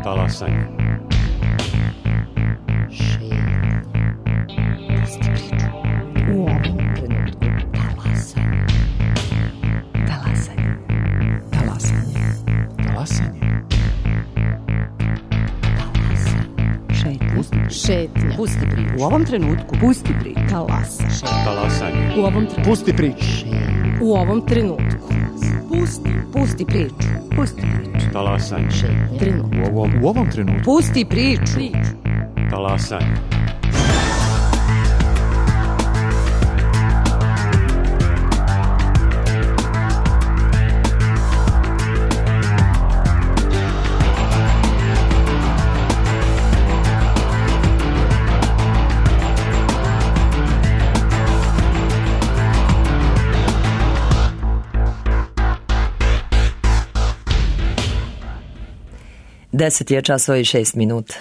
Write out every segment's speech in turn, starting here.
Talasanje. U ovom trenutku talasanje. Talasanje. Talasanje. Talasanje. Šetnja. Pusti priču. U ovom trenutku Pusti priču. talasanje. Talasanje. U ovom trenutku. Pusti priču. U ovom trenutku. Pusti priču. Pusti priču. Talasanje. Trenutku. U ovom trenutku. Pusti priču. Talasanje. Deset je časova i 6 minuta.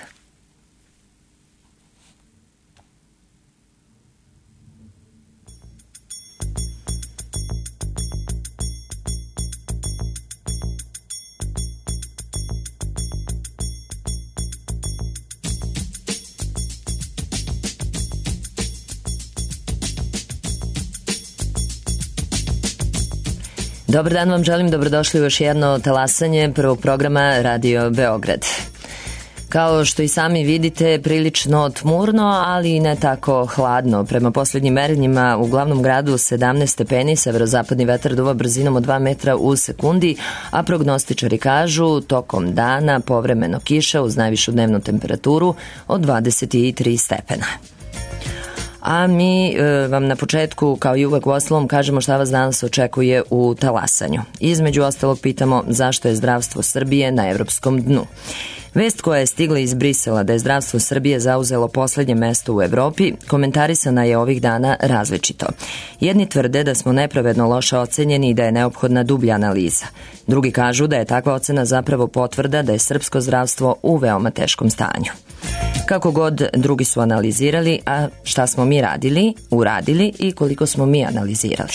Dobar dan vam želim, dobrodošli u još jedno talasanje prvog programa Radio Beograd. Kao što i sami vidite, prilično tmurno, ali i ne tako hladno. Prema posljednjim merenjima u glavnom gradu 17 stepeni, severozapadni vetar duva brzinom od 2 metra u sekundi, a prognostičari kažu tokom dana povremeno kiša uz najvišu dnevnu temperaturu od 23 stepena. A mi vam na početku, kao i uvek u ostalom, kažemo šta vas danas očekuje u talasanju. Između ostalog pitamo zašto je zdravstvo Srbije na evropskom dnu. Vest koja je stigla iz Brisela da je zdravstvo Srbije zauzelo poslednje mesto u Evropi komentarisana je ovih dana različito. Jedni tvrde da smo nepravedno loše ocenjeni i da je neophodna dublja analiza. Drugi kažu da je takva ocena zapravo potvrda da je srpsko zdravstvo u veoma teškom stanju. Kako god drugi su analizirali, a šta smo mi uradili i koliko smo mi analizirali.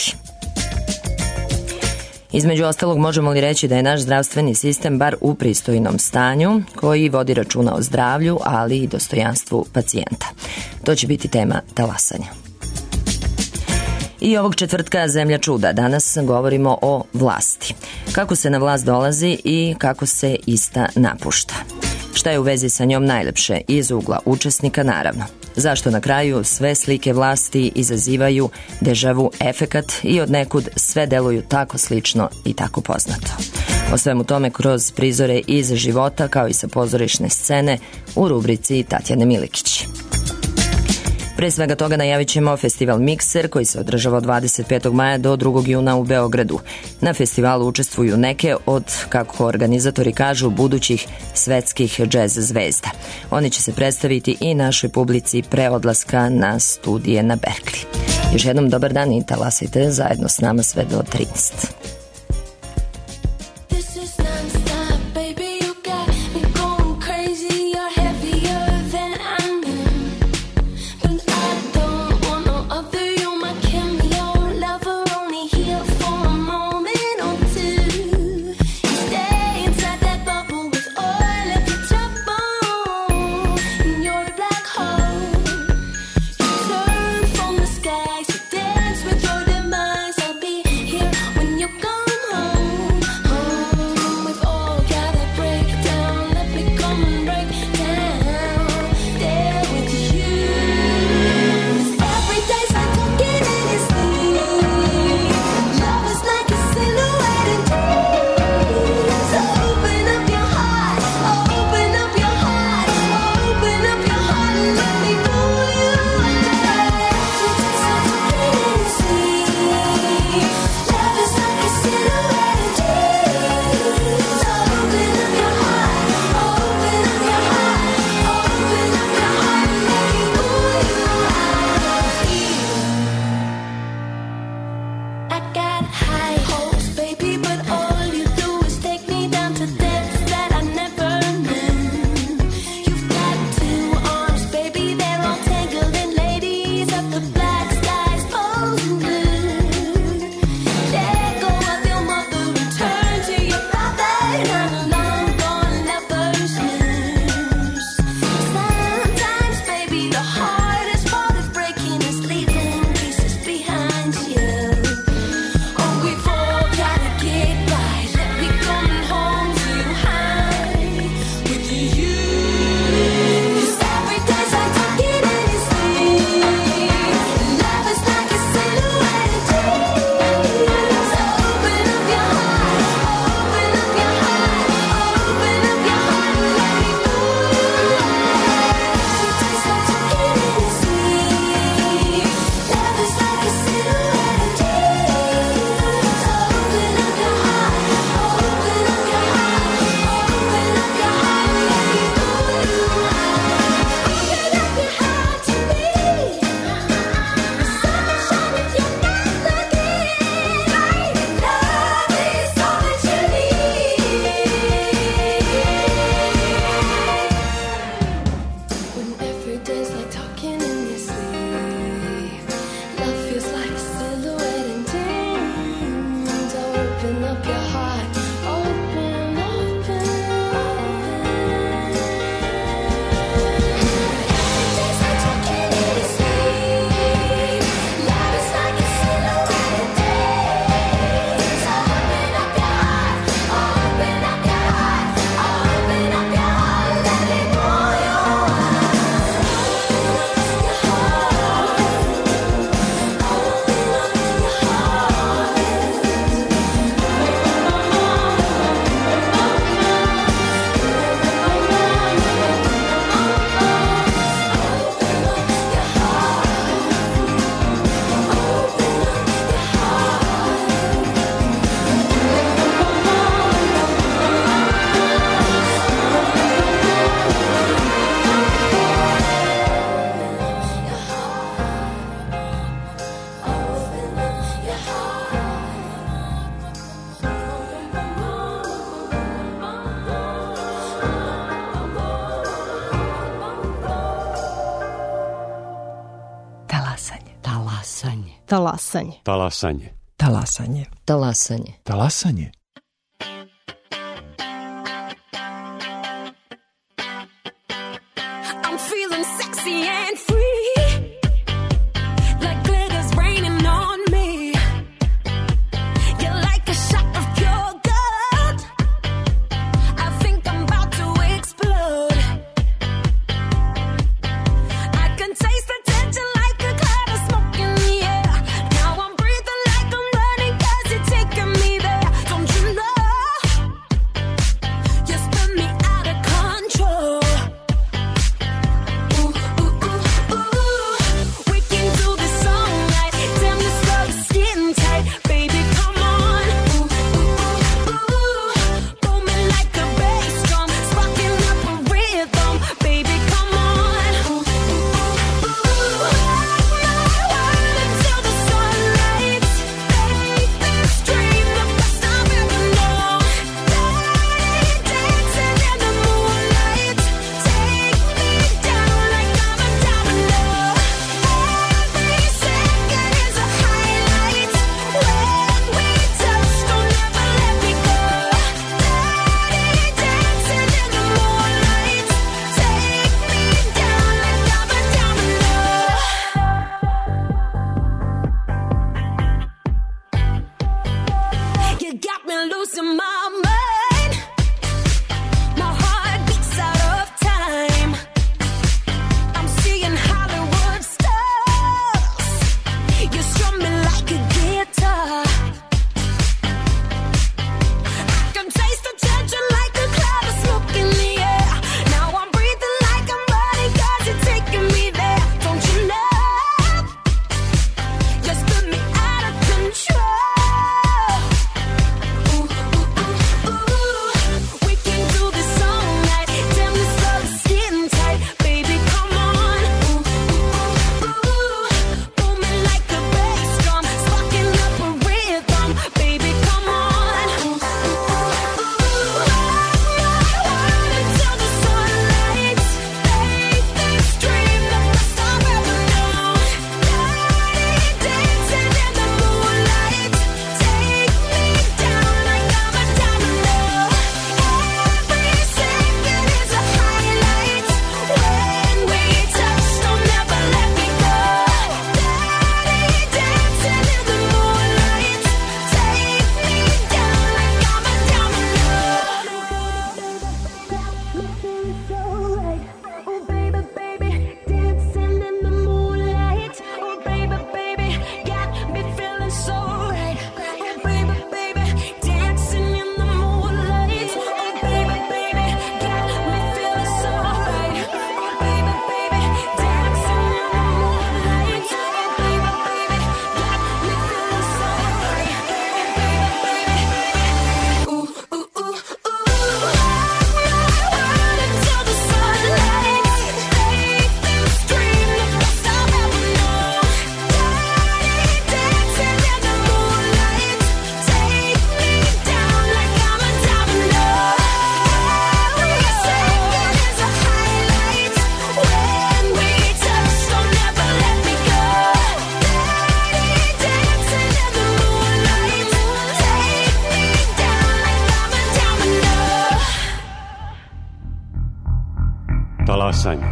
Između ostalog, možemo li reći da je naš zdravstveni sistem bar u pristojnom stanju, koji vodi računa o zdravlju, ali i dostojanstvu pacijenta. To će biti tema talasanja. I ovog četvrtka Zemlja čuda. Danas govorimo o vlasti. Kako se na vlast dolazi i kako se ista napušta. Šta je u vezi sa njom najlepše iz ugla učesnika, naravno. Zašto na kraju sve slike vlasti izazivaju dežavu efekat i odnekud sve deluju tako slično i tako poznato. O svemu tome kroz prizore iz života kao i sa pozorišne scene u rubrici Tatjane Milikić. Pre svega toga najavit ćemo festival Mikser koji se održava od 25. maja do 2. juna u Beogradu. Na festivalu učestvuju neke od, kako organizatori kažu, budućih svetskih džez zvezda. Oni će se predstaviti i našoj publici pre odlaska na studije na Berkeley. Još jednom dobar dan i talasajte zajedno s nama sve do 13. Talasanje. Talasanje. Talasanje. Talasanje. Talasanje. I'm feeling sexy and free, like glitter's raining on me. You're like a shot of pure gold. I think I'm about to explode. I can taste the tension like a cloud of smoke in the air. Now I'm breathing like I'm running 'cause you're taking me there. Don't you know? You spin me out of control. We can do this all night. Damn, this love is getting tight. Baby, come on. Booming like a bass drum, sparking up a rhythm. Baby, come on. Until the sunlight. Make this dream the best I've ever known. Dancing in the moonlight. Take me down like I'm a domino. Every second is a highlight. When we touch, don't ever let me go. Dancing in the moonlight. Take me down like I'm a domino. You got me losing my mind. My heart beats out of time. I'm seeing Hollywood stars. You strum me like a guitar. I can taste the tension like a cloud of smoke in the air. Now I'm breathing like I'm running 'cause you're taking me there. Don't you know? You spin me out of control. We can do this all night. Damn, this love is getting tight. Baby, come on. Booming like a bass drum, sparking up a rhythm. Baby, come on. Until the sunlight. Make this dream the best I've ever known. Dancing in the moonlight. Take me down like I'm a domino. Every second is a highlight. When we touch, don't ever let me go. Dancing in the moonlight. Take me down like I'm a domino. Oh baby, baby, dancing in the moonlight. Oh baby, baby, got me feeling so right. Oh baby, baby, dancing in the moonlight. Oh baby, baby, got me feeling so right. Oh baby, baby, dancing in the moonlight. Oh baby, baby, got me feeling so right. Oh baby, baby, ooh ooh ooh ooh. Until the sunlight. Make this dream the best I've ever known. Dancing in the moonlight. Take me down like I'm a domino. Every second is a highlight. When we touch, don't ever let me go. Dancing in the moonlight. Take me down like I'm a domino. Talasanje.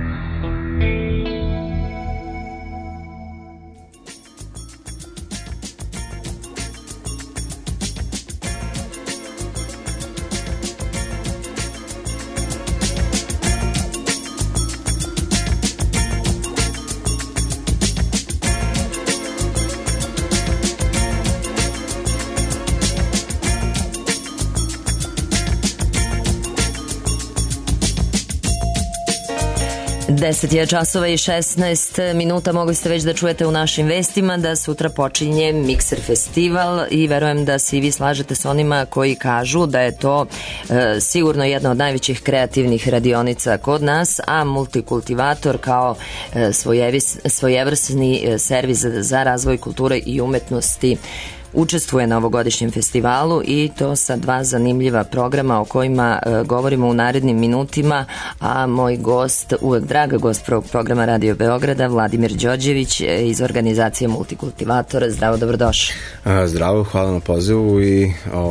Deset je časova i 16 minuta. Mogli ste već da čujete u našim vestima da sutra počinje Mikser festival i verujem da se i vi slažete sa onima koji kažu da je to sigurno jedna od najvećih kreativnih radionica kod nas, a Multikultivator kao svojevrsni servis za razvoj kulture i umetnosti učestvuje na ovogodišnjem festivalu i to sa 2 zanimljiva programa o kojima govorimo u narednim minutima, a moj gost, uvek drag gost prvog programa Radio Beograda, Vladimir Đorđević iz organizacije Multikultivator. Zdravo, dobrodošli. Zdravo, hvala na pozivu i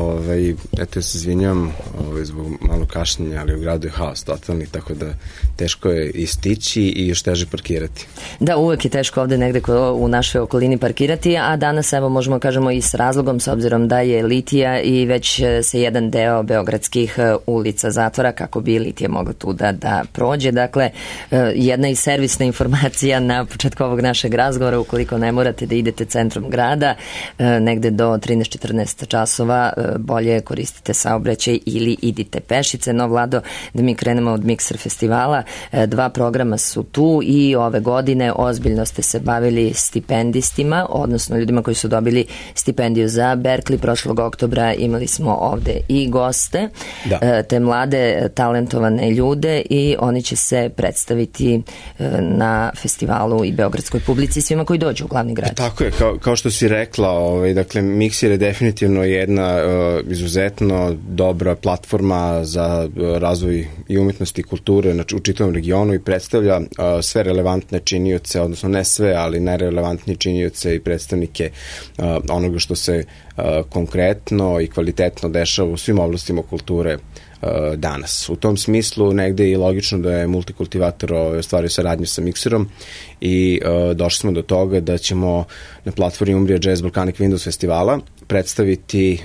eto se izvinjam zbog malo kašnjenja, ali u gradu je haos totalni, tako da teško je i stići i još teže parkirati. Da, uvek je teško ovde negde u našoj okolini parkirati, a danas evo možemo kažemo i s razlogom, s obzirom da je litija i već se jedan deo beogradskih ulica zatvora kako bi litija mogla tu da prođe. Dakle, jedna i servisna informacija na početku ovog našeg razgovora, ukoliko ne morate da idete centrom grada, negde do 13-14 časova, bolje koristite saobraćaj ili idite pešice. No, Vlado, da mi krenemo od Mikser festivala, 2 programa su tu i ove godine ozbiljno ste se bavili stipendistima, odnosno ljudima koji su dobili stipendiju za Berkeley. Prošlog oktobra imali smo ovde i goste, te mlade talentovane ljude i oni će se predstaviti na festivalu i beogradskoj publici, svima koji dođu u glavni grad. Tako je, kao što si rekla, dakle, Mikser je definitivno jedna izuzetno dobra platforma za razvoj i umetnosti i kulture u čitavom regionu i predstavlja sve relevantne činioce, odnosno ne sve, ali najrelevantnije činioce i predstavnike onoga što se konkretno i kvalitetno dešava u svim oblastima kulture danas. U tom smislu negde je logično da je Multikultivator ostvario saradnju sa Mikserom i došli smo do toga da ćemo na platformi Umbria Jazz Balkanic Windows festivala predstaviti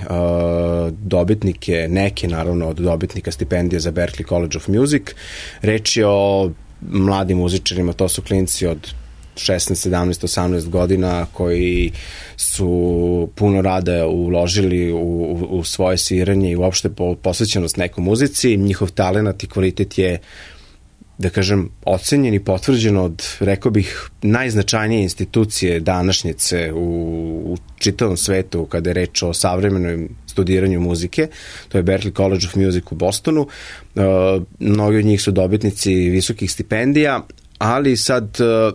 dobitnike, neke naravno od dobitnika stipendije za Berklee College of Music. Reč je o mladim muzičarima, to su klinci od 16, 17, 18 godina koji su puno rada uložili u svoje sviranje i uopšte posvećenost nekoj muzici. Njihov talenat i kvalitet je, da kažem, ocenjen i potvrđen od, rekao bih, najznačajnije institucije današnjice u čitavom svetu kada je reč o savremenom studiranju muzike. To je Berklee College of Music u Bostonu. Mnogi od njih su dobitnici visokih stipendija, ali sad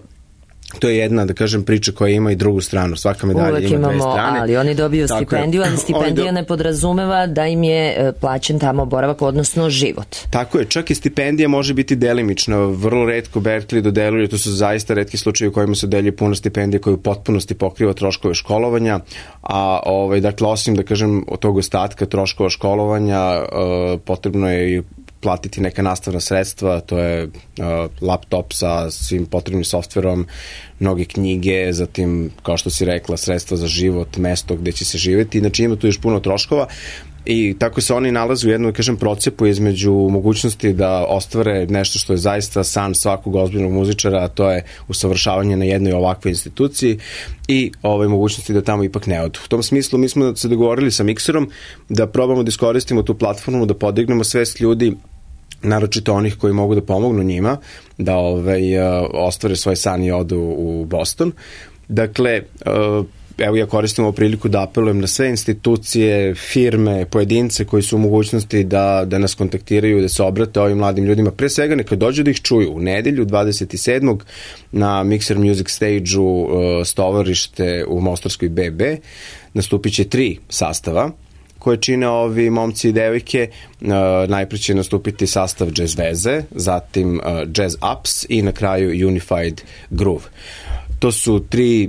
to je jedna, da kažem, priča koja ima i drugu stranu. Svaka medalja ima dve strane. Ali oni dobiju stipendiju, ali stipendija ne podrazumeva da im je plaćen tamo boravak, odnosno život. Tako je, čak i stipendija može biti delimična. Vrlo retko Berklee dodeluje, to su zaista retki slučajevi u kojima se dodeljuje puno stipendija koja u potpunosti pokriva troškove školovanja, a dakle, osim, da kažem, od tog ostatka troškova školovanja, potrebno je i platiti neka nastavna sredstva, to je laptop sa svim potrebnim softverom, mnoge knjige, zatim, kao što si rekla, sredstva za život, mesto gde će se živeti, znači ima tu još puno troškova i tako se oni nalaze u jednom, da kažem, procepu između mogućnosti da ostvare nešto što je zaista san svakog ozbiljnog muzičara, a to je usavršavanje na jednoj ovakvoj instituciji i mogućnosti da tamo ipak ne odu. U tom smislu mi smo se dogovorili sa Mikserom da probamo da iskoristimo tu platformu, da podignemo svest ljudi, naročito onih koji mogu da pomognu njima, da ostvare svoj san i odu u Boston. Dakle, evo ja koristim ovu priliku da apelujem na sve institucije, firme, pojedince koji su u mogućnosti da nas kontaktiraju, da se obrate ovim mladim ljudima. Pre svega neka dođu da ih čuju. U nedelju 27. na Mikser Music Stage-u Stovarište u Mostarskoj BB nastupit će 3 sastava koje čine ovi momci i devojke. Najpre će nastupiti sastav Jazz Veze, zatim Jazz Ups i na kraju Unified Groove. To su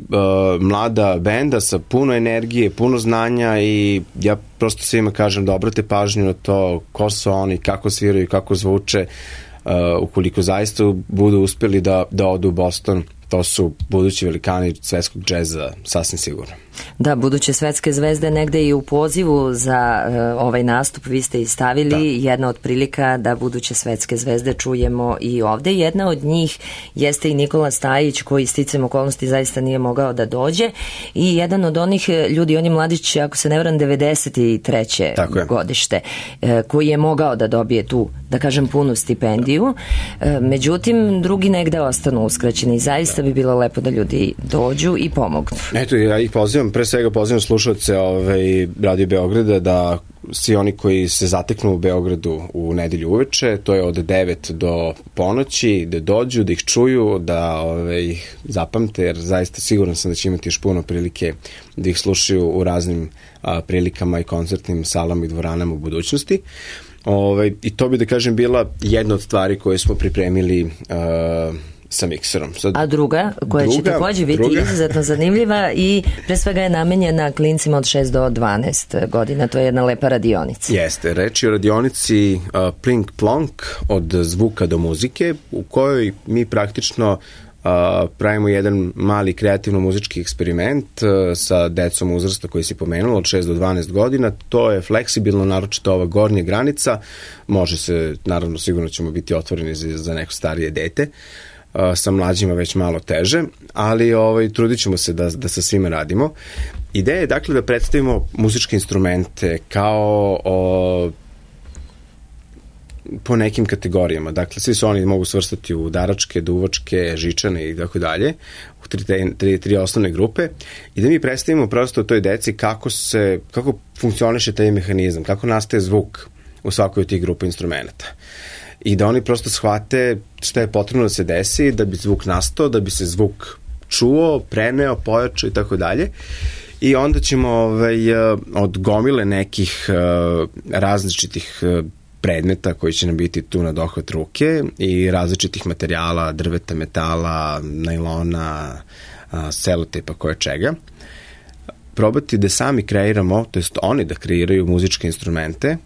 3 mlada benda sa puno energije, puno znanja i ja prosto svima kažem da obrate pažnju na to ko su oni, kako sviraju, kako zvuče, ukoliko zaista budu uspeli da odu u Boston. To su budući velikani svetskog džeza, sasvim sigurno. Da, buduće svetske zvezde negde i u pozivu za ovaj nastup vi ste istavili jedna od prilika da buduće svetske zvezde čujemo i ovde. Jedna od njih jeste i Nikola Stajić koji sticajem okolnosti zaista nije mogao da i jedan od onih ljudi, on je mladić, ako se ne varam, 93. godište, koji je mogao da dobije tu, da kažem, punu stipendiju. Međutim, drugi negde ostanu uskraćeni i zaista bi bilo lepo da ljudi dođu i pomognu. Eto, ja ih pozivam, pre svega pozivam slušalce Radio Beograda da svi oni koji se zateknu u Beogradu u nedelju uveče, to je od 9 do ponoći, da dođu, da ih čuju, da ih zapamte, jer zaista siguran sam da će imati još puno prilike da ih slušaju u raznim prilikama i koncertnim salama i dvoranama u budućnosti. I to bi, da kažem, bila jedna od stvari koje smo pripremili sa mikserom. A druga, koja će takođe biti izuzetno zanimljiva i pre svega je namenjena klincima od 6 do 12 godina. To je jedna lepa radionica. Jeste, reč je o radionici Plink Plonk od zvuka do muzike, u kojoj mi praktično pravimo jedan mali kreativno-muzički eksperiment sa decom uzrasta koji si pomenula od 6 do 12 godina. To je fleksibilno, naročito ova gornja granica. Može se, naravno, sigurno ćemo biti otvoreni za neko starije dete. Sa mlađima već malo teže, ali trudit ćemo se da sa svima radimo. Ideja je, dakle, da predstavimo muzičke instrumente kao po nekim kategorijama. Dakle, svi su oni mogu svrstati u udaračke, duvačke, žičane i tako dalje, u tri osnovne grupe, i da mi predstavimo prosto toj deci kako funkcioniše taj mehanizam, kako nastaje zvuk u svakoj od tih grupa instrumenta. I da oni prosto shvate šta je potrebno da se desi da bi zvuk nastao, da bi se zvuk čuo, preneo, pojačao i tako dalje. I onda ćemo od gomile nekih različitih predmeta koji će nam biti tu na dohvat ruke i različitih materijala, drveta, metala, najlona, selotepa, koje čega, probati da sami kreiramo, to jest oni da kreiraju muzičke instrumente,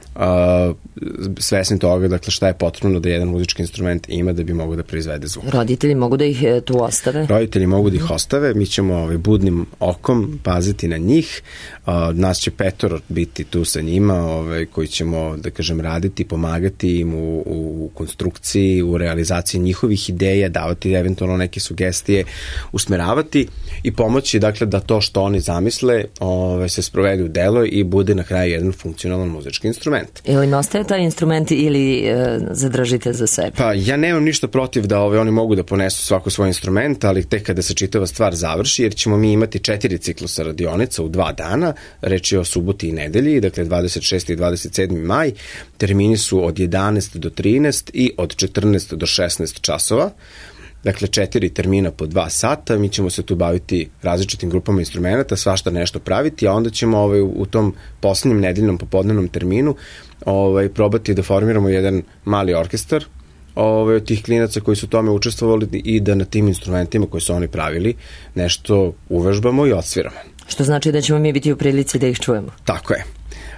svesni toga, dakle, šta je potrebno da jedan muzički instrument ima da bi mogo da proizvede zvuk. Roditelji mogu da ih tu ostave? Roditelji mogu da ih ostave, mi ćemo budnim okom paziti na njih, nas će 5 biti tu sa njima, koji ćemo, da kažem, raditi, pomagati im u konstrukciji, u realizaciji njihovih ideja, davati eventualno neke sugestije, usmeravati i pomoći, dakle, da to što oni zamisle se sprovede u delo i bude na kraju jedan funkcionalan muzički instrument. Ili im ostaje taj instrument ili zadržite za sebe? Pa ja nemam ništa protiv da oni mogu da ponesu svako svoj instrument, ali tek kada se čitava stvar završi, jer ćemo mi imati 4 ciklusa radionica u 2 dana, reč je o suboti i nedelji, dakle 26. i 27. maj, termini su od 11 do 13 i od 14 do 16 časova. Dakle, 4 termina po 2 sata, mi ćemo se tu baviti različitim grupama instrumenta, svašta nešto praviti, a onda ćemo u tom poslednjem nedeljnom popodnevnom terminu probati da formiramo jedan mali orkestar od tih klinaca koji su u tome učestvovali i da na tim instrumentima koje su oni pravili nešto uvežbamo i odsviramo. Što znači da ćemo mi biti u prilici da ih čujemo. Tako je.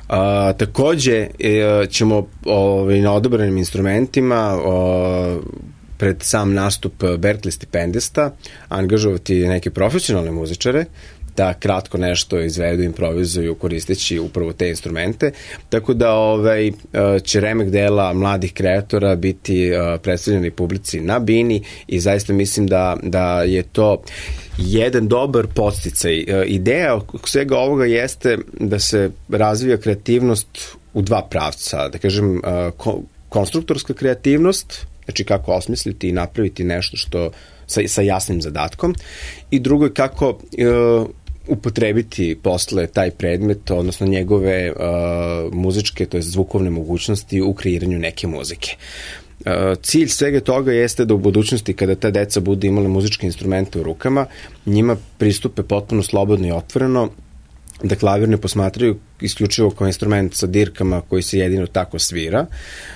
Takođe ćemo na odabranim instrumentima pred sam nastup Berklee stipendista angažovati neke profesionalne muzičare da kratko nešto izvedu, improvizuju koristeći upravo te instrumente, tako da će remek dela mladih kreatora biti predstavljeni publici na bini i zaista mislim da je to jedan dobar podsticaj. Ideja svega ovoga jeste da se razvija kreativnost u 2 pravca, da kažem konstruktorska kreativnost, znači kako osmisliti i napraviti nešto što sa jasnim zadatkom, i drugo je kako upotrebiti posle taj predmet, odnosno njegove muzičke, to je zvukovne mogućnosti u kreiranju neke muzike. Cilj svega toga jeste da u budućnosti, kada ta deca budu imale muzičke instrumente u rukama, njima pristupe potpuno slobodno i otvoreno, da klavir ne posmatraju isključivo kao instrument sa dirkama koji se jedino tako svira,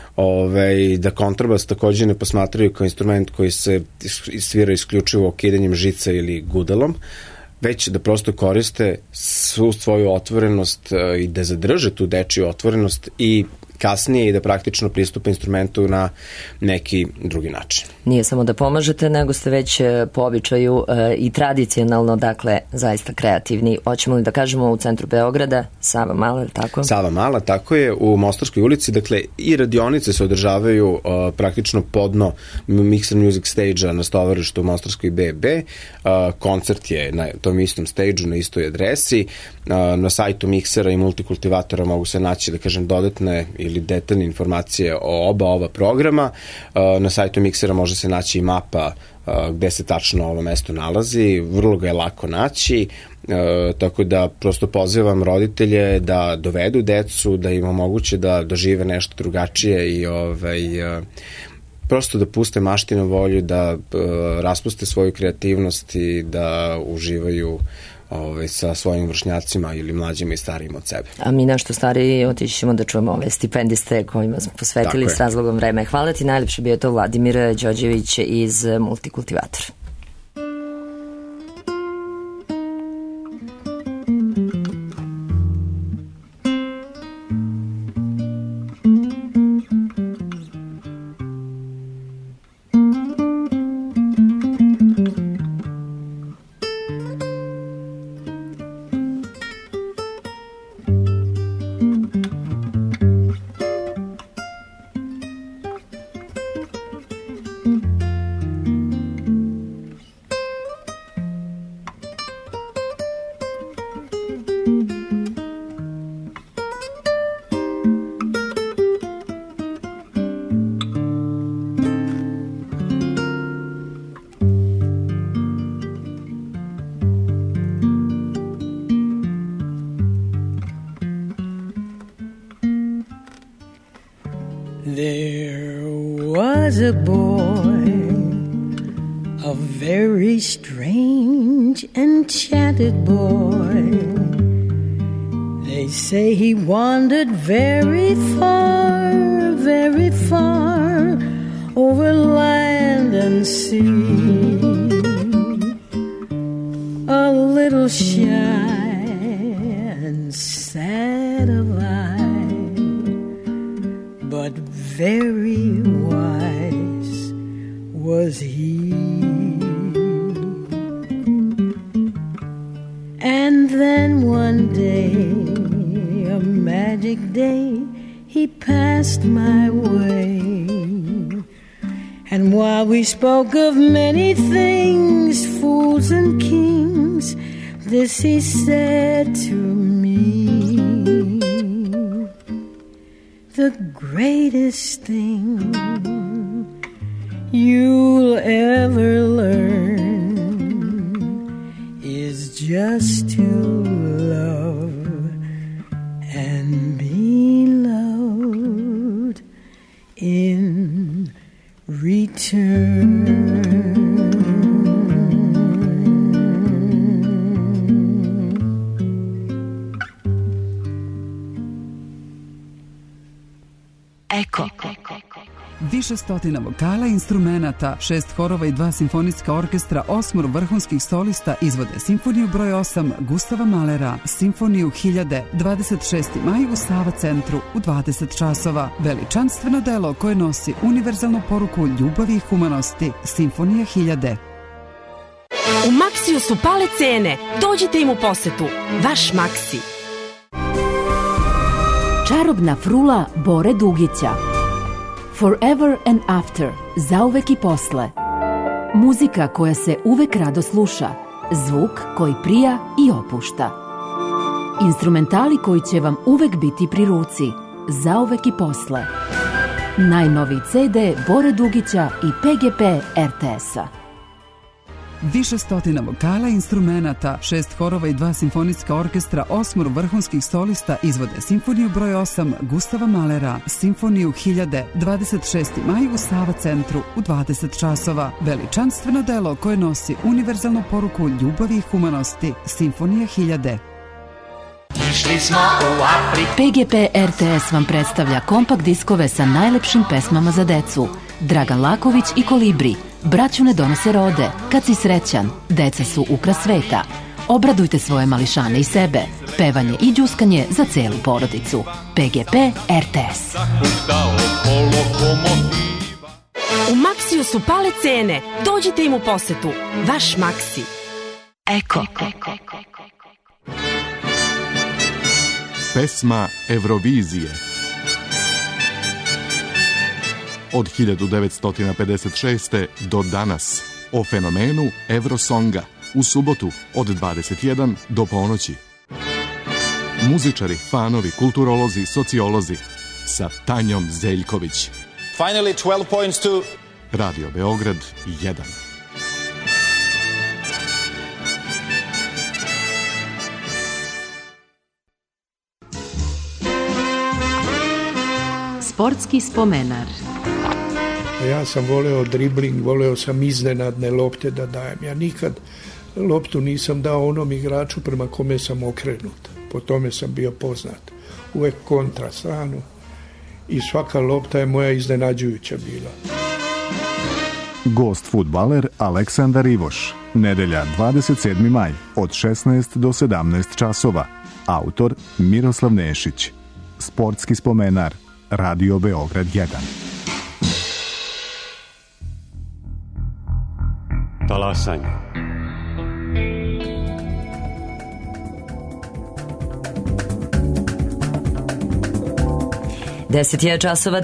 da kontrabas takođe ne posmatraju kao instrument koji se svira isključivo kidanjem žica ili gudalom, već da prosto koriste svu svoju otvorenost i da zadrže tu dečiju otvorenost i kasnije i da praktično pristupe instrumentu na neki drugi način. Nije samo da pomažete, nego ste već po običaju i tradicionalno, dakle, zaista kreativni. Hoćemo li da kažemo u centru Beograda, Sava Mala, ili tako? Sava Mala, tako je, u Mostarskoj ulici, dakle, i radionice se održavaju praktično podno Mixer Music Stage-a na Stovarištu u Mostarskoj BB, koncert je na tom istom stage-u, na istoj adresi, na sajtu Mixera i Multikultivatora mogu se naći, da kažem, dodatne ili detaljne informacije o ova programa. Na sajtu Mixera može se naći i mapa gde se tačno ovo mesto nalazi, vrlo ga je lako naći, Tako da prosto pozivam roditelje da dovedu decu, da im omoguće da dožive nešto drugačije i prosto da puste maštinu volju, da raspuste svoju kreativnost i da uživaju sa svojim vršnjacima ili mlađima i starijim od sebe. A mi nešto stariji otići ćemo da čujemo ove stipendiste kojima smo posvetili s razlogom vreme. Hvala ti, najlepše bio to Vladimir Đorđević iz Multikultivatora. There was a boy, a very strange, enchanted boy. They say he wandered very far over land and sea. A little shy and sad of eye, but very wise was he. And then one day, a magic day, he passed my way. And while we spoke of many things, fools and kings, this he said to me: the greatest thing you'll ever learn is just to love and be loved in return. Eko. Više stotina vokala, instrumenata, 6 horova i 2 simfonijska orkestra, 8 vrhunskih solista izvode simfoniju broj 8 Gustava Mahlera, simfoniju 1000, 26. maj u Sava centru u 20 časova. Veličanstveno delo koje nosi univerzalnu poruku ljubavi i humanosti, simfonija 1000. U Maksiju su pale cene. Dođite im u posetu. Vaš Maksi. Čarobna frula Bore Dugića. Forever and After, zauvek i posle. Muzika koja se uvek rado sluša, zvuk koji prija i opušta. Instrumentali koji će vam uvek biti pri ruci, zauvek i posle. Najnoviji CD Bore Dugića i PGP RTS-a. Više stotina vokala, instrumenata, 6 horova i 2 simfonijska orkestra, 8 vrhunskih solista izvode simfoniju broj 8 Gustava Mahlera, simfoniju 1000, 26. maj u Sava centru u 20 časova. Veličanstveno delo koje nosi univerzalnu poruku ljubavi i humanosti, simfonija 1000. PGP RTS vam predstavlja kompakt diskove sa najlepšim pesmama za decu. Dragan Laković i Kolibri, Braću ne donose rode, Kad si srećan, Deca su ukras sveta. Obradujte svoje mališane i sebe. Pevanje i đuskanje za celu porodicu. PGP RTS. U Maksiju su pale cene. Dođite im u posetu. Vaš Maksi. Eko. Pesma Eurovizije. Od 1956. do danas o fenomenu Eurosonga u subotu od 21 do ponoći. Muzičari, fanovi, kulturolozi, sociolozi sa Tanjom Zeljković. Finally 12 points to Radio Beograd 1. Sportski spomenar. Ja sam voleo dribling, voleo sam iznenadne lopte da dajem. Ja nikad loptu nisam dao onom igraču prema kome sam okrenut. Po tome sam bio poznat. Uvek kontra stranu i svaka lopta je moja iznenađujuća bila. Gost fudbaler Aleksandar Ivoš. Nedelja 27. maj od 16 do 17 časova. Autor Miroslav Nešić. Sportski spomenar. Radio Beograd 1. Talasanje. Deset je časova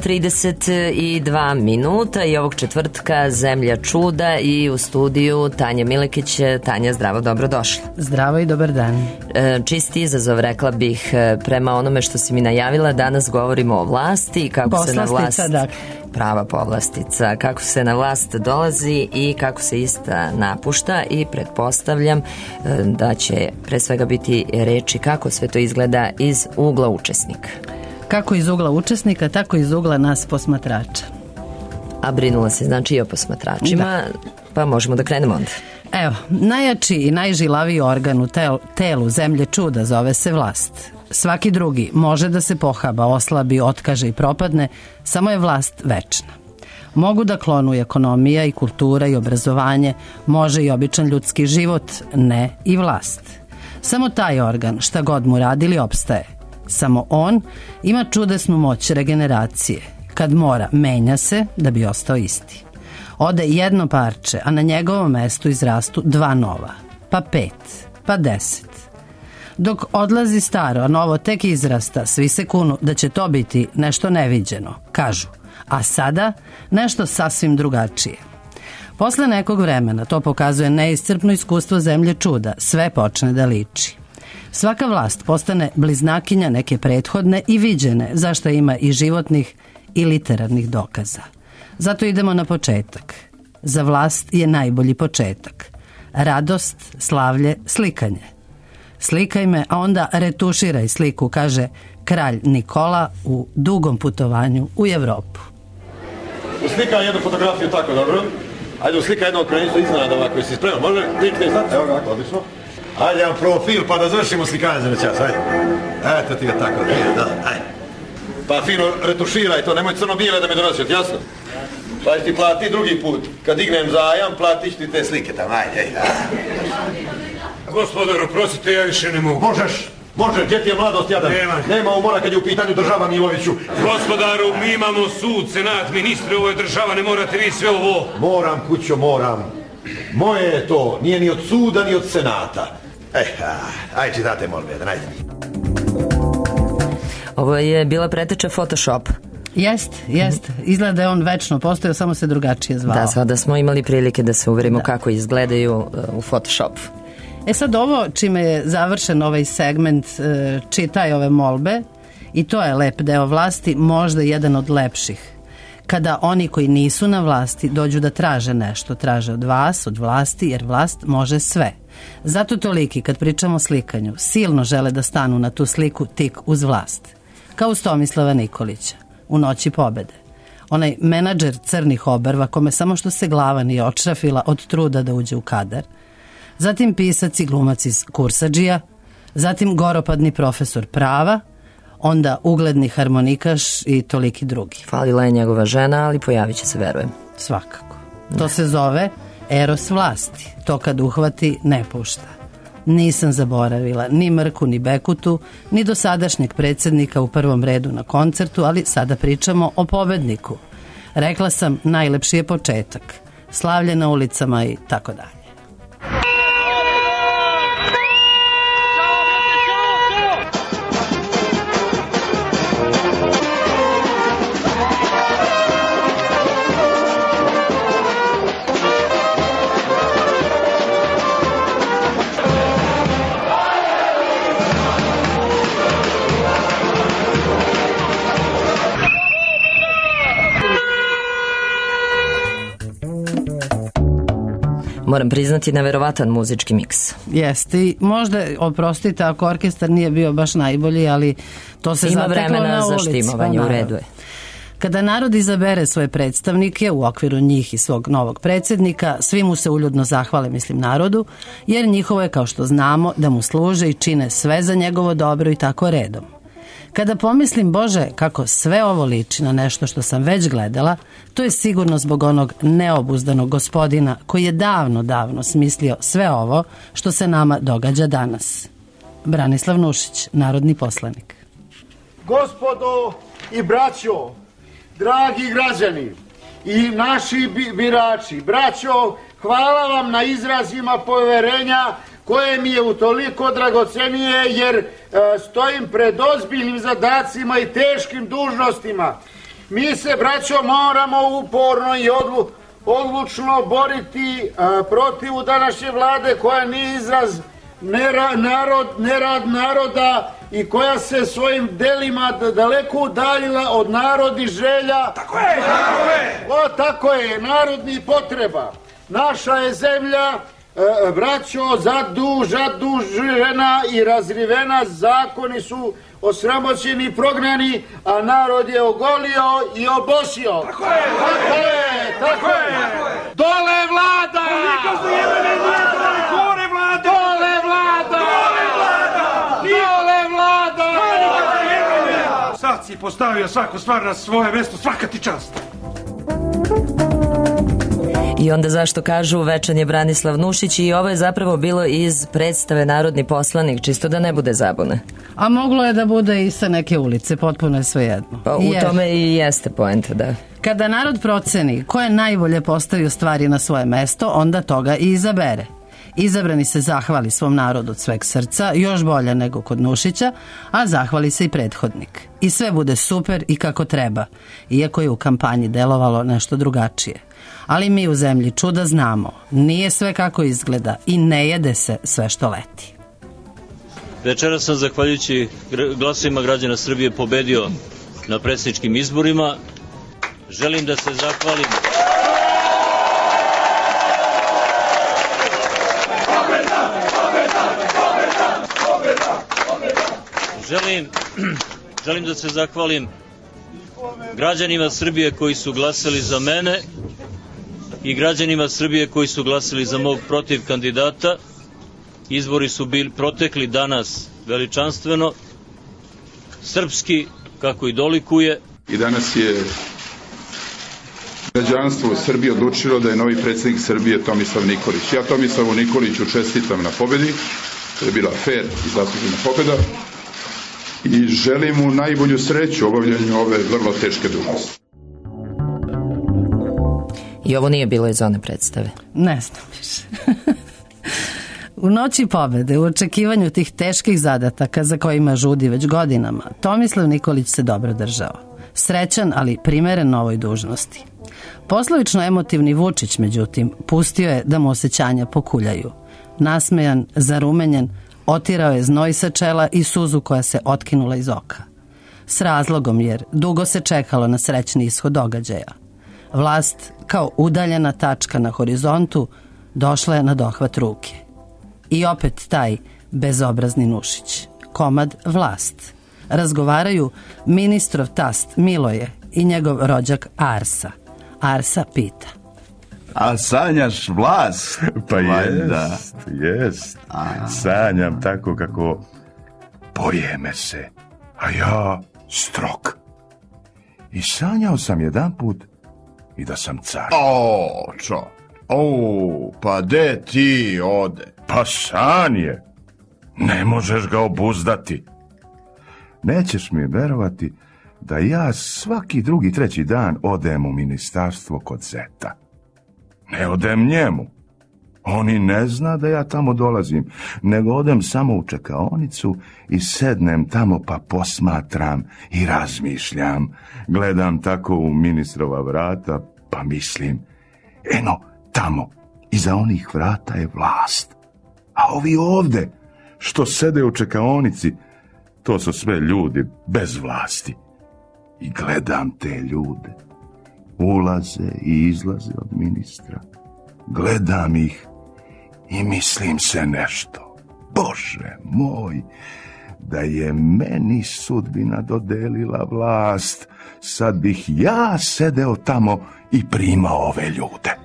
32 minuta i ovog četvrtka Zemlja čuda i u studiju Tanja Milekić. Tanja, zdravo, dobrodošla. Zdravo i dobar dan. Čisti izazov, rekla bih, prema onome što si mi najavila. Danas govorimo o vlasti i kako se na vlast... Prava povlastica, kako se na vlast dolazi i kako se ista napušta i pretpostavljam da će pre svega biti reči kako sve to izgleda iz ugla učesnika. Kako iz ugla učesnika, tako iz ugla nas posmatrača. A brinula se znači i o posmatračima, pa možemo da krenemo onda. Evo, najjači i najžilaviji organ u telu Zemlje čuda zove se vlast. Svaki drugi može da se pohaba, oslabi, otkaže i propadne, samo je vlast večna. Mogu da klonu i ekonomija i kultura i obrazovanje, može i običan ljudski život, ne i vlast. Samo taj organ, šta god mu radili, opstaje. Samo on ima čudesnu moć regeneracije. Kad mora, menja se da bi ostao isti. Ode jedno parče, a na njegovom mestu izrastu 2 nova, pa 5, pa 10. Dok odlazi staro, a novo tek izrasta, svi se kunu da će to biti nešto neviđeno, kažu. A sada nešto sasvim drugačije. Posle nekog vremena, to pokazuje neiscrpno iskustvo Zemlje čuda, sve počne da liči. Svaka vlast postane bliznakinja neke prethodne i viđene, za što ima i životnih i literarnih dokaza. Zato idemo na početak. Za vlast je najbolji početak. Radost, slavlje, slikanje. Slikaj me, a onda retuširaj sliku, kaže kralj Nikola u dugom putovanju u Evropu. Uslikaj jednu fotografiju tako, dobro? Ajde, uslikaj jednog kraljicu iznenada ovako, jesi spreman? Može? Klikne i stati, evo ga, odlično. Ajde, jedan profil, pa da završimo slikanje za nečas, ajde. Eto ti ga tako, ajde. Pa fino retuširaj to, nemoj crno-bijele da mi donosiš, jasno? Pa ti plati drugi put. Kad dignem zajam, platiš ti te slike tamo, ajde. Gospodaru, prosite, ja više ne mogu. Može, gdje ti je mladost, jadan? Nema umora kad je u pitanju država, Miloviću. Gospodaru, mi imamo sud, senat, ministri, ovo je država, ne morate vi sve ovo. Moram, kućo, moram. Moje je to, nije ni od suda, ni od senata. Ajde, čitate, molim jedan, ajde. Ovo je bila preteča Photoshop. Jest. Izgleda da je on večno postojao, samo se drugačije zvao. Da, sada smo imali prilike da se uverimo kako izgledaju u Photoshopu. Sad ovo, čime je završen ovaj segment, čitaj ove molbe, i to je lep deo vlasti, možda jedan od lepših. Kada oni koji nisu na vlasti dođu da traže nešto, traže od vas, od vlasti, jer vlast može sve. Zato toliki, kad pričamo o slikanju, silno žele da stanu na tu sliku tik uz vlast. Kao uz Tomislava Nikolića, u Noći pobede. Onaj menadžer crnih obrva, kome samo što se glava nije odšrafila od truda da uđe u kadar. Zatim pisac i glumac iz Kursadžija, zatim goropadni profesor prava, onda ugledni harmonikaš i toliki drugi. Falila je njegova žena, ali pojavit će se, verujem. Svakako. To se zove eros vlasti. To kad uhvati, ne pušta. Nisam zaboravila ni Mrku, ni Bekutu, ni dosadašnjeg predsjednika u prvom redu na koncertu, ali sada pričamo o pobedniku. Rekla sam, najlepši je početak. Slavlje na ulicama i tako dalje. Moram priznati, neverovatan muzički miks. Jeste, i možda, oprostite ako orkestar nije bio baš najbolji, ali to se ima zateklo vremena na za ulici. štimovanje, u redu je. Kada narod izabere svoje predstavnike u okviru njih i svog novog predsjednika, svi mu se uljudno zahvale, mislim narodu, jer njihovo je, kao što znamo, da mu služe i čine sve za njegovo dobro i tako redom. Kada pomislim, Bože, kako sve ovo liči na nešto što sam već gledala, to je sigurno zbog onog neobuzdanog gospodina koji je davno smislio sve ovo što se nama događa danas. Branislav Nušić, narodni poslanik. Gospodo i braćo, dragi građani i naši birači, braćo, hvala vam na izrazima poverenja koje mi je utoliko dragocenije jer stojim pred ozbiljnim zadacima i teškim dužnostima. Mi se, braćo, moramo uporno i odlučno boriti protiv današnje vlade koja nije izraz nerad naroda i koja se svojim delima daleko udaljila od narodnih želja. Tako je! Tako je, narodnih potreba. Naša je zemlja, braćo, zadužena i razrivena, zakoni su osramoćeni i prognani, a narod je ogolio i obosio. Tako je! Dole vlada! Dole vlada! Sad si postavio svaku stvar na svoje mjesto, svaka ti čast. I onda zašto kažu večan je Branislav Nušić i ovo je zapravo bilo iz predstave Narodni poslanik, čisto da ne bude zabune. A moglo je da bude i sa neke ulice, potpuno je svejedno. Pa u tome i jeste poenta, da. Kada narod proceni ko je najbolje postavio stvari na svoje mesto, onda toga i izabere. Izabrani se zahvali svom narodu od sveg srca, još bolje nego kod Nušića, a zahvali se i prethodnik. I sve bude super i kako treba, iako je u kampanji delovalo nešto drugačije. Ali mi u zemlji čuda znamo, nije sve kako izgleda i ne jede se sve što leti. Večera sam, zahvaljujući glasovima građana Srbije, pobedio na predsjedničkim izborima. Želim da se zahvalim Želim da se zahvalim građanima Srbije koji su glasali za mene i građanima Srbije koji su glasali za mog protiv kandidata. Izbori su protekli danas veličanstveno, srpski, kako i dolikuje. I danas je građanstvo u Srbiji odlučilo da je novi predsjednik Srbije Tomislav Nikolić. Ja Tomislavu Nikoliću čestitam na pobedi, to je bila fair i zaslužena pobeda. I želim mu najbolju sreću u obavljanju ove vrlo teške dužnosti. I ovo nije bilo iz one predstave? Ne znam više. U noći pobede, u očekivanju tih teških zadataka za kojima žudi već godinama, Tomislav Nikolić se dobro držao. Srećan, ali primeren novoj dužnosti. Poslovično emotivni Vučić, međutim, pustio je da mu osjećanja pokuljaju. Nasmejan, zarumenjen, otirao je znoj sa čela i suzu koja se otkinula iz oka. S razlogom, jer dugo se čekalo na srećni ishod događaja. Vlast, kao udaljena tačka na horizontu, došla je na dohvat ruke. I opet taj bezobrazni Nušić. Komad vlast. Razgovaraju ministrov tast Miloje i njegov rođak Arsa. Arsa pita: A sanjaš vlast? Pa jest. Sanjam tako kako boje me se, a ja strog. I sanjao sam jedanput i da sam car. Pa de ti ode? Pa san je. Ne možeš ga obuzdati. Nećeš mi verovati da ja svaki drugi, treći dan odem u ministarstvo kod zeta. Ne odem njemu. On i ne zna da ja tamo dolazim, nego odem samo u čekaonicu i sednem tamo pa posmatram i razmišljam. Gledam tako u ministrova vrata pa mislim, eno, tamo, iza onih vrata je vlast. A ovi ovde, što sede u čekaonici, to su sve ljudi bez vlasti. I gledam te ljude. Ulaze i izlaze od ministra. Gledam ih i mislim se nešto. Bože moj, da je meni sudbina dodelila vlast, sad bih ja sedeo tamo i primao ove ljude.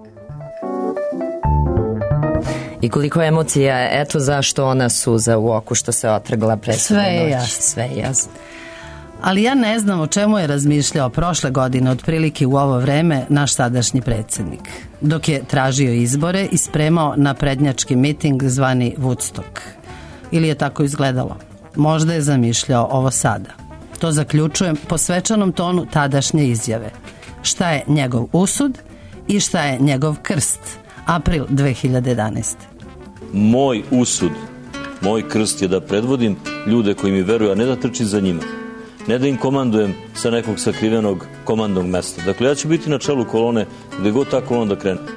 I koliko emocija, eto zašto ona suza u oku što se otrgla presude noći. Sve je jasno. Sve je jasno. Ali ja ne znam o čemu je razmišljao prošle godine otprilike u ovo vreme naš sadašnji predsjednik, dok je tražio izbore i spremao naprednjački miting zvani Woodstock. Ili je tako izgledalo? Možda je zamišljao ovo sada. To zaključujem po svečanom tonu tadašnje izjave. Šta je njegov usud i šta je njegov krst? April 2011. Moj usud, moj krst je da predvodim ljude koji mi veruju, a ne da trčim za njima. Ne da im komandujem sa nekog sakrivenog komandnog mesta. Dakle, ja ću biti na čelu kolone gde god ta kolona da krene.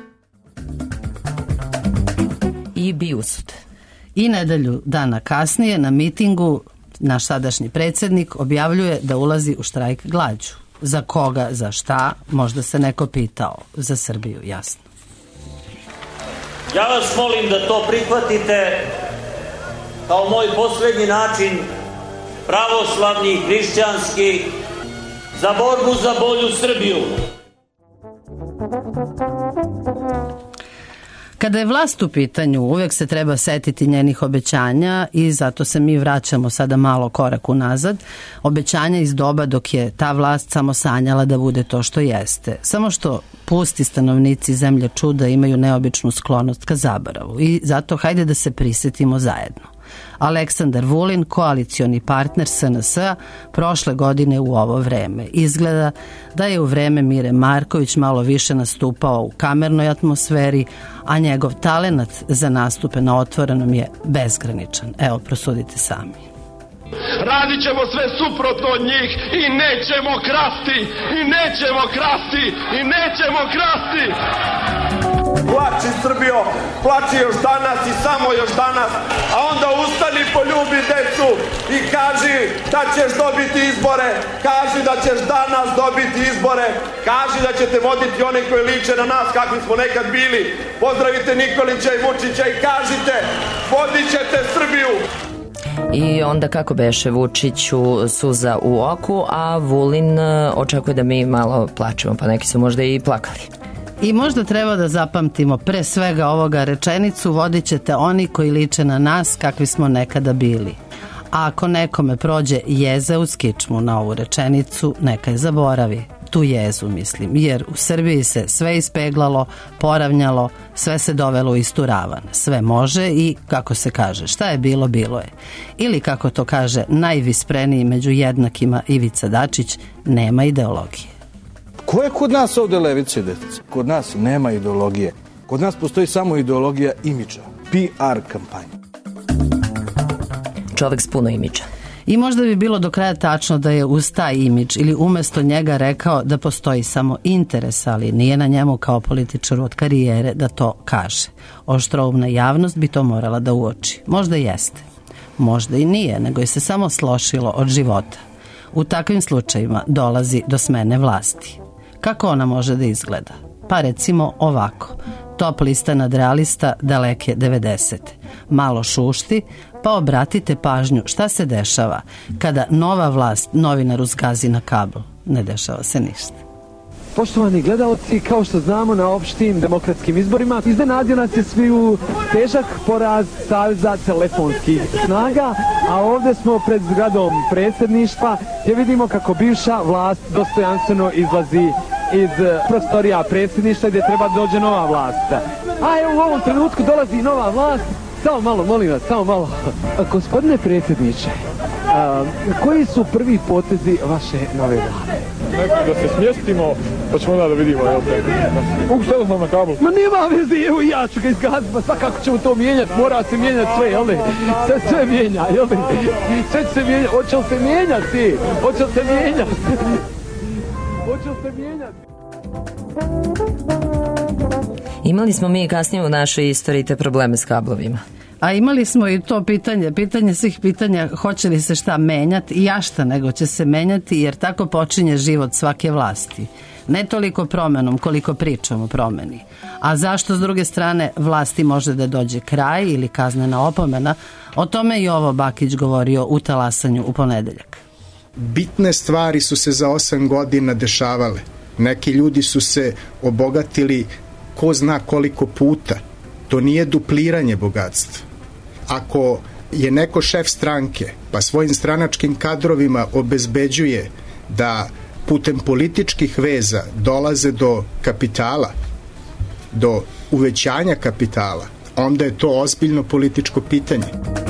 I bi usud. I nedelju dana kasnije na mitingu naš sadašnji predsjednik objavljuje da ulazi u štrajk glađu. Za koga, za šta, možda se neko pitao. Za Srbiju, jasno. Ja vas molim da to prihvatite kao moj posljednji način pravoslavni i hrišćanski za borbu za bolju Srbiju. Kada je vlast u pitanju, uvijek se treba setiti njenih obećanja i zato se mi vraćamo sada malo korak unazad. Obećanja iz doba dok je ta vlast samo sanjala da bude to što jeste. Samo što pusti stanovnici zemlje čuda imaju neobičnu sklonost ka zaboravu i zato hajde da se prisjetimo zajedno. Aleksandar Vulin, koalicioni partner SNS-a, prošle godine u ovo vreme. Izgleda da je u vreme Mire Marković malo više nastupao u kamernoj atmosferi, a njegov talenat za nastupe na otvorenom je bezgraničan. Evo, prosudite sami. Radit ćemo sve suprotno od njih i nećemo krasti, i nećemo krasti, i nećemo krasti. Plači Srbijo, plači još danas i samo još danas, a onda ustani, poljubi decu i kaži da ćeš dobiti izbore, kaži da ćeš danas dobiti izbore, kaži da ćete voditi one koji liče na nas kakvi smo nekad bili, pozdravite Nikolića i Vučića i kažite vodit ćete Srbiju. I onda kako beše, Vučiću suza u oku, a Vulin očekuje da mi malo plačemo, pa neki su možda i plakali. I možda treba da zapamtimo pre svega ovoga rečenicu, vodit ćete oni koji liče na nas kakvi smo nekada bili. A ako nekome prođe jeza uz kičmu na ovu rečenicu, neka je zaboravi. Tu jezu mislim, jer u Srbiji se sve ispeglalo, poravnjalo, sve se dovelo u istu ravan. Sve može i, kako se kaže, šta je bilo, bilo je. Ili, kako to kaže najvispreniji među jednakima Ivica Dačić, nema ideologije. Ko je kod nas ovde levice, deca? Kod nas nema ideologije. Kod nas postoji samo ideologija imidža, PR kampanja. Čovek s puno imidža. I možda bi bilo do kraja tačno da je uz taj imidž ili umjesto njega rekao da postoji samo interes, ali nije na njemu kao političaru od karijere da to kaže. Oštroumna javnost bi to morala da uoči. Možda jeste. Možda i nije, nego je se samo slošilo od života. U takvim slučajima dolazi do smene vlasti. Kako ona može da izgleda? Pa recimo ovako. Top lista nadrealista daleke 90. Malo šušti, pa obratite pažnju šta se dešava kada nova vlast novinaru zgazi na kabl. Ne dešava se ništa. Poštovani gledalci, kao što znamo na opštim demokratskim izborima, iznenadio nas je sviju težak poraz Saveza telefonskih snaga, a ovdje smo pred zgradom predsjedništva gdje vidimo kako bivša vlast dostojanstveno izlazi iz prostorija predsjedništva gdje treba dođe nova vlast. A evo u ovom trenutku dolazi nova vlast. Samo malo, molim vas, samo malo. Gospodine predsjedniče, koji su prvi potezi vaše nove vlade? Da se smjestimo, pa ćemo onda da vidimo. Mogu se odnosno na kablu? Ma nema veze, evo ja ću ga izgaziti, pa svakako ćemo to mijenjati, mora se mijenjati sve, jel' ne? Sve mijenja, jel' ne? Sve će se mijenjati, hoće li se mijenjati? Hoće li se mijenjati? Hoće li se mijenjati? Imali smo mi kasnije u našoj istoriji te probleme s kablovima. A imali smo i to pitanje svih pitanja, hoće li se šta menjati i jašta nego će se menjati, jer tako počinje život svake vlasti. Ne toliko promenom koliko pričom o promeni. A zašto s druge strane vlasti može da dođe kraj ili kaznena opomena, o tome i ovo Bakić govorio u Talasanju u ponedeljak. Bitne stvari su se za 8 godina dešavale. Neki ljudi su se obogatili ko zna koliko puta. To nije dupliranje bogatstva. Ako je neko šef stranke, pa svojim stranačkim kadrovima obezbeđuje da putem političkih veza dolaze do kapitala, do uvećanja kapitala, onda je to ozbiljno političko pitanje.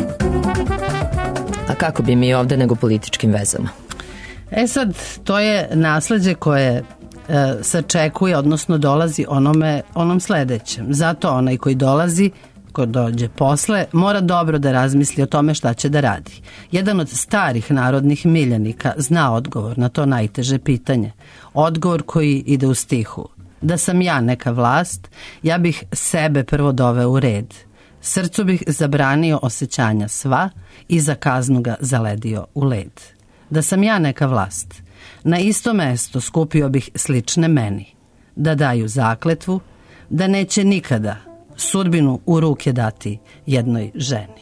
A kako bi mi ovde nego političkim vezama? Sad, to je nasleđe koje sačekuje, odnosno dolazi onom sledećem. Zato onaj koji dolazi, ko dođe posle, mora dobro da razmisli o tome šta će da radi. Jedan od starih narodnih miljenika zna odgovor na to najteže pitanje. Odgovor koji ide u stihu. Da sam ja neka vlast, ja bih sebe prvo doveo u red. Srcu bih zabranio osjećanja sva i za kaznu ga zaledio u led. Da sam ja neka vlast, na isto mesto skupio bih slične meni, da daju zakletvu, da neće nikada sudbinu u ruke dati jednoj ženi.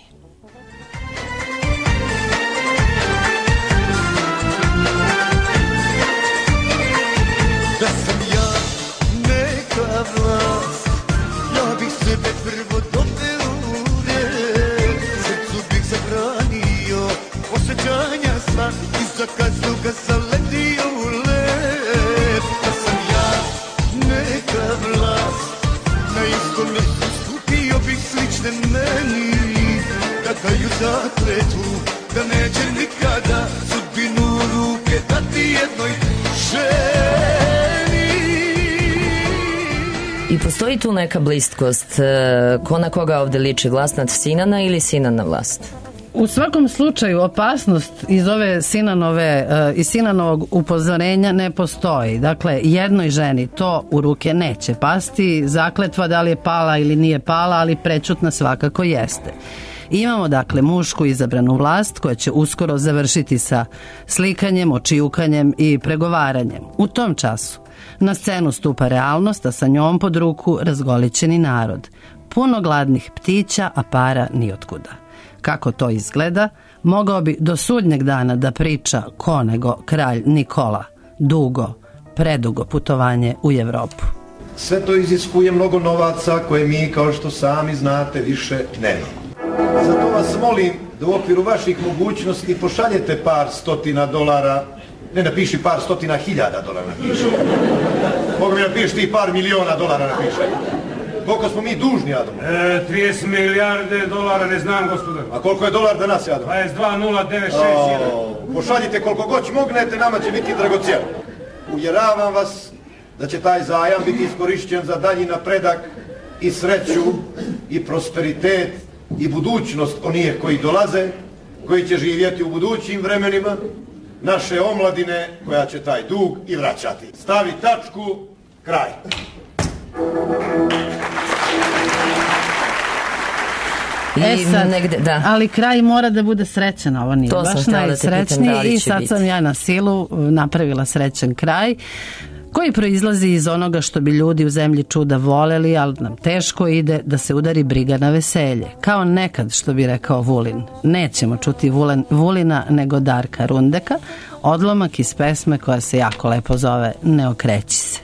Da sam ja neka vlast, ja bih sebe prvo doveo u red. Srcu bih zabranio osjećanja sva i za kaznu ga zaledio u led. Da sam ja neka vlast, na istom mjestu skupio bih slične meni, da daju zakletvu, da neće nikada sudbinu u ruke dati jednoj ženi. I postoji tu neka blistkost, ko na koga ovde liči, vlast nad Sinana ili Sinan na vlast? U svakom slučaju opasnost iz ove Sinanovog upozorenja ne postoji. Dakle, jednoj ženi to u ruke neće pasti. Zakletva da li je pala ili nije pala, ali prećutna svakako jeste. Imamo dakle mušku izabranu vlast koja će uskoro završiti sa slikanjem, očijukanjem i pregovaranjem. U tom času na scenu stupa realnost, a sa njom pod ruku razgolićeni narod. Puno gladnih ptića, a para nijotkuda. Kako to izgleda, mogao bi do sudnjeg dana da priča ko nego kralj Nikola. Dugo, predugo putovanje u Evropu. Sve to iziskuje mnogo novaca koje mi, kao što sami znate, više nemamo. Zato vas molim da u okviru vaših mogućnosti pošaljete par stotina dolara, ne napiši par stotina hiljada dolara, napiši. Mogu mi napiši ti par miliona dolara, napiši. Koliko smo mi dužni, Adam? 30 milijarde dolara, ne znam, gospodar. A koliko je dolar danas, Adam? 22,096. Pošaljite koliko god mognete, nama će biti dragocijeno. Uvjeravam vas da će taj zajam biti iskorišćen za dalji napredak i sreću i prosperitet i budućnost onih koji dolaze, koji će živjeti u budućim vremenima, naše omladine koja će taj dug i vraćati. Stavi tačku, kraj. Sad, negde, da. Ali kraj mora da bude srećan, ovo nije to baš najsrećniji i sad biti. Sam ja na silu napravila srećan kraj koji proizlazi iz onoga što bi ljudi u zemlji čuda voleli, ali nam teško ide da se udari briga na veselje. Kao nekad, što bi rekao Vulin. Nećemo čuti Vulina nego Darka Rundeka, odlomak iz pesme koja se jako lepo zove Ne okreći se.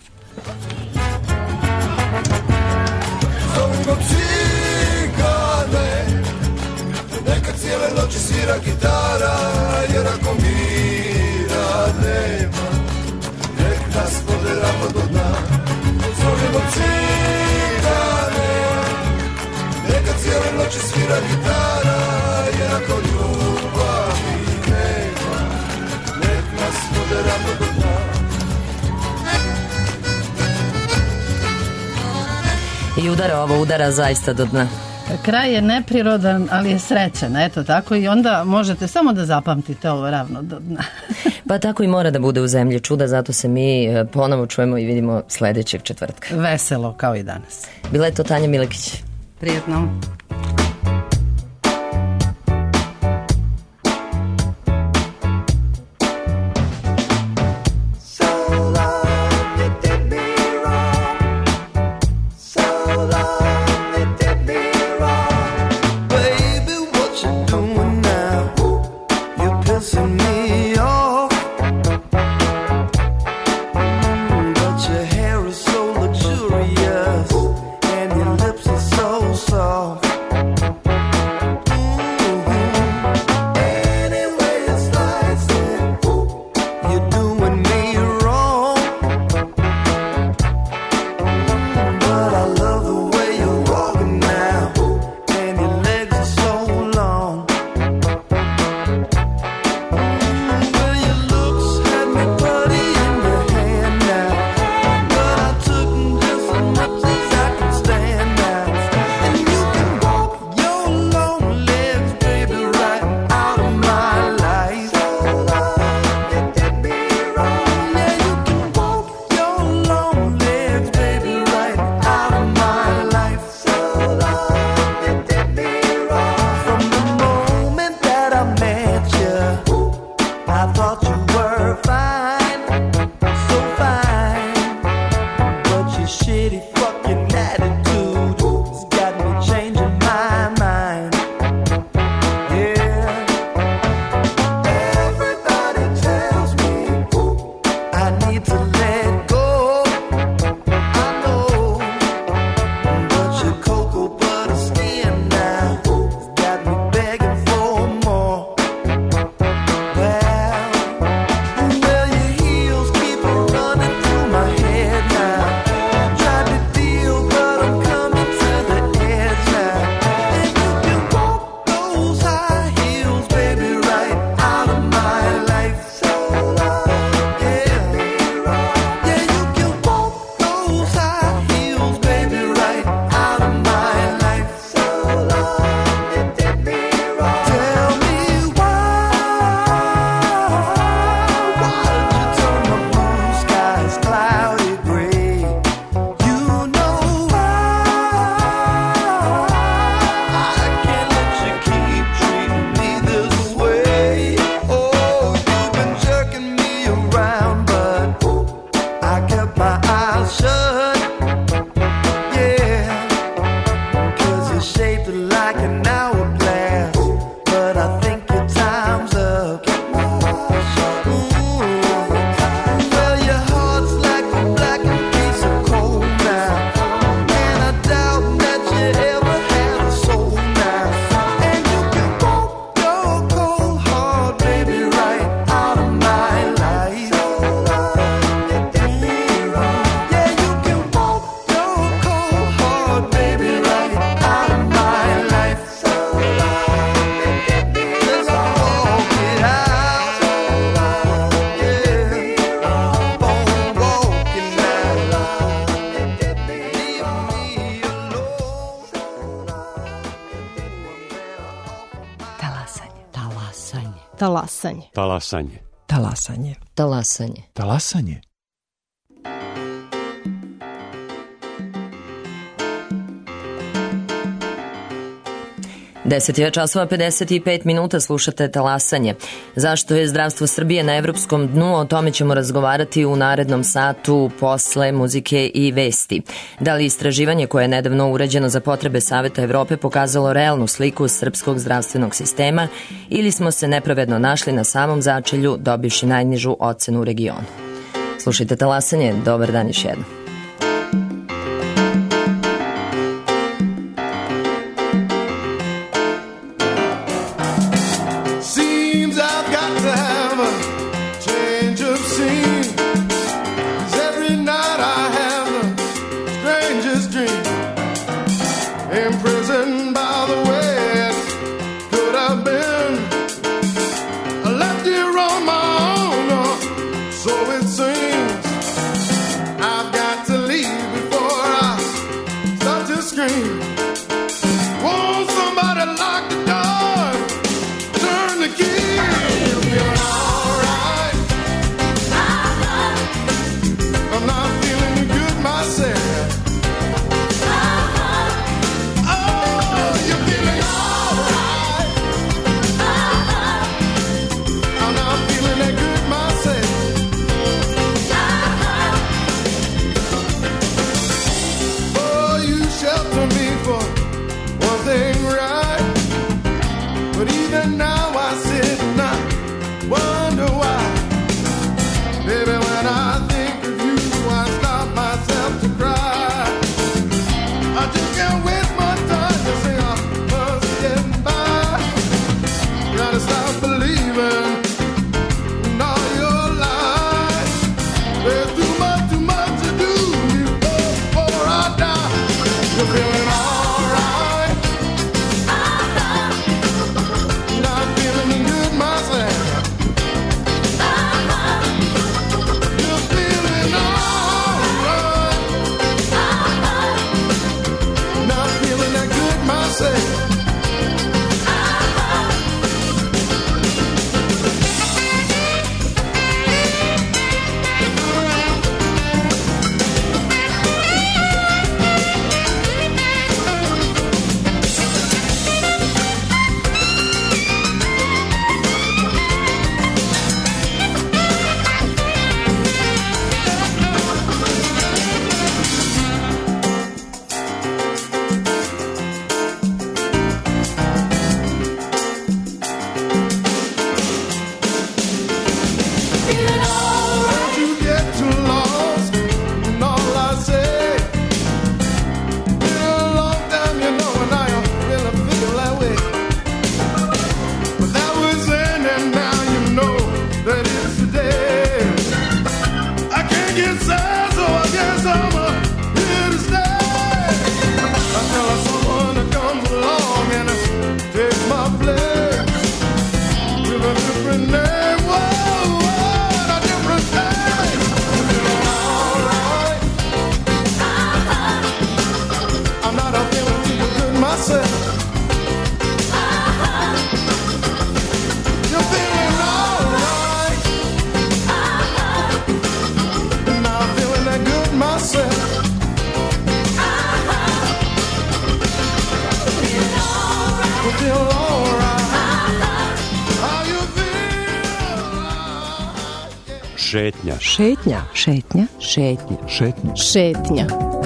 Neka cijele noći svira gitara, jer ako mira nema, nek nas vode ravno do dna. Zovimo cigane, neka cijele noći svira gitara, jer ako ljubavi nema, nek nas vode ravno do dna. I udara zaista do dna. Kraj je neprirodan, ali je srećan, eto tako, i onda možete samo da zapamtite ovo ravno do dna. Pa tako i mora da bude u zemlji čuda, zato se mi ponovo čujemo i vidimo sledećeg četvrtka. Veselo, kao i danas. Bila je to Tanja Milekić. Prijetno. Talasanje. Talasanje. Talasanje. Talasanje. Talasanje. Deset je časova 55 minuta, slušate Talasanje. Zašto je zdravstvo Srbije na evropskom dnu? O tome ćemo razgovarati u narednom satu posle muzike i vesti. Da li istraživanje koje je nedavno urađeno za potrebe Saveta Evrope pokazalo realnu sliku srpskog zdravstvenog sistema ili smo se nepravedno našli na samom začelju dobivši najnižu ocenu u regionu? Slušajte Talasanje, dobar dan još jednom. I've got Šetnja. Šetnja. Šetnja. Šetnja. Šetnja. Šetnja. Šetnja.